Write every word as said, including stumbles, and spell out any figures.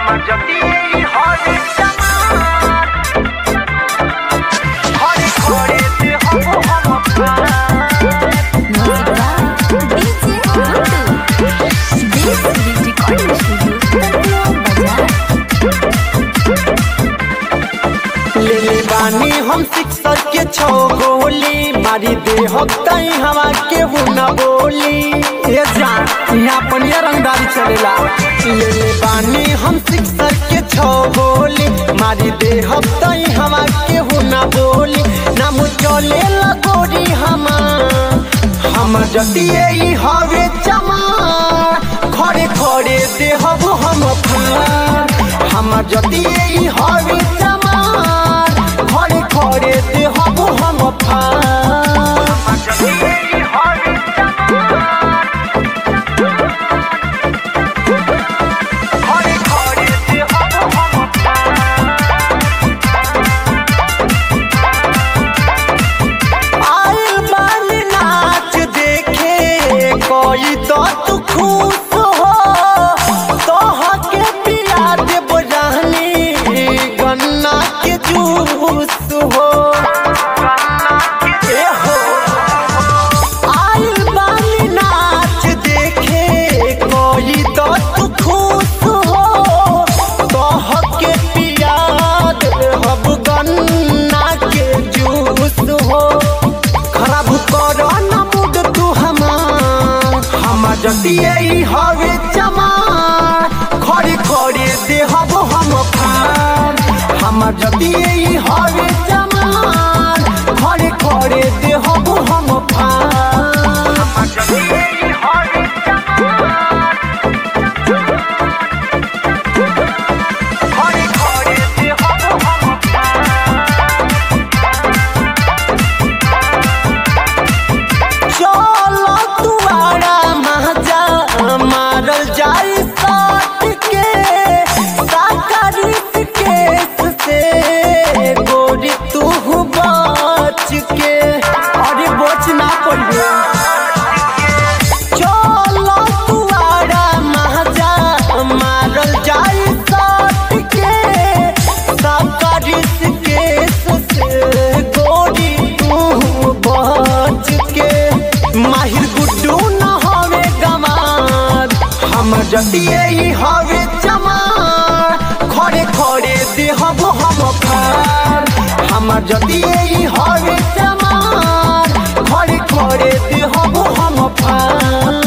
बानी हम शिक्षक के छो गोली मारी दे हफ्ताई हवा के वो न बोली ये जान यहाँ पर ये रंगदारी चलेला। ले बानी हम शिक्षक के छो गोली मारी दे हफ्ताई हवा के वो न बोली नाम चले लगोरी हम हम जतिए ही हवे चमा खड़े खड़े दे हब हम फान हम जतिए ही हवे चमा खड़े खड़े दे हब हम आइल बानी नाच देखे कोई तो तू खुश हो तोहा के पिया देब रहनी गन्ना के जूस हो ए हो आइल बानी नाच देखे कोई तो तू खुश हो तोहा के पिया देब गन्ना के जूस हो खराब करो न मूड तू हमार हम जतिए ही हवे चमा खड़े खड़े दे हब हम फान हम जतिए ही हवे चमा खड़े खड़े दे हब हम फान चलो तुआरा महजा मारल जाई साथ के साकारित केस से गोरी तू बच के अरे बच ना पड़िए चलो तुआरा महजा मारल जाई साथ के साकारित केस से गोरी तू बच के माहिर गुड्डू न हवे गमार हम जतिए ही हवे चमार खड़े खड़े दे हब हम फान हम जतिए ही हवे चमार खड़े खड़े दे हब हम फान।